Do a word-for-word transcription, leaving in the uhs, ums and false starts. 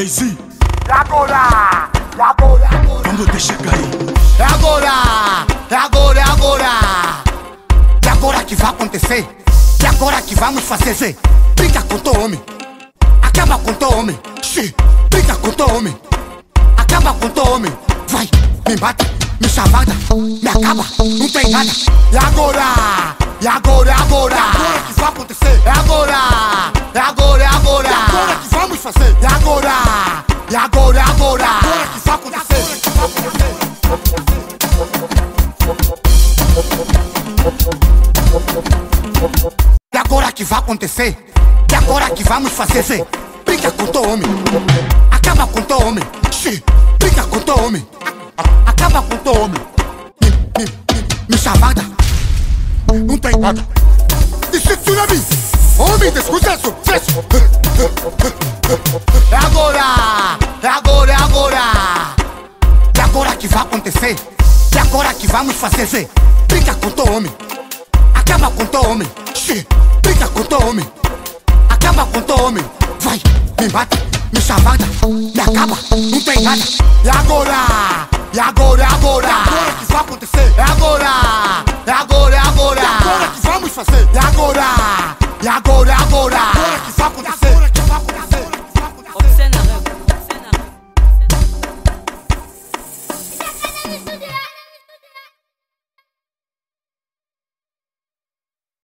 Daisy, É agora, é agora, é agora. vamos deixar cair. É agora, é agora, é agora. É agora que vai acontecer. É agora que vamos fazer, Zé. Brinca com teu homem, acaba com teu homem. Xi, brinca com teu homem, acaba com teu homem. Vai, me mata, me chavada, me acaba, não tem nada. É agora, é agora, é agora. É agora que vai acontecer. É agora, é agora, é agora. É agora que vamos fazer. É agora, é agora, é agora. É agora que vai acontecer. É agora que vai acontecer. É agora que vamos fazer, Zé. Brinca com teu homem, acaba com teu homem. Xi, brinca com teu homem, acaba com teu homem. Me, me, me, me chavada, não tem nada. Isso é tsunami, homem descuidaço, fecho. É agora, é agora, é agora. É agora que vai acontecer. É agora que vamos fazer, Zé. Brinca com teu homem, acaba com teu homem. Xi, brinca com teu homem, acaba com teu homem. Vai, me mata, me chavada, me acaba, não tem nada. É agora, é agora, é agora. É agora que vai acontecer. É agora, é agora, é agora. É agora que vamos fazer. É agora, é agora, é agora. É agora que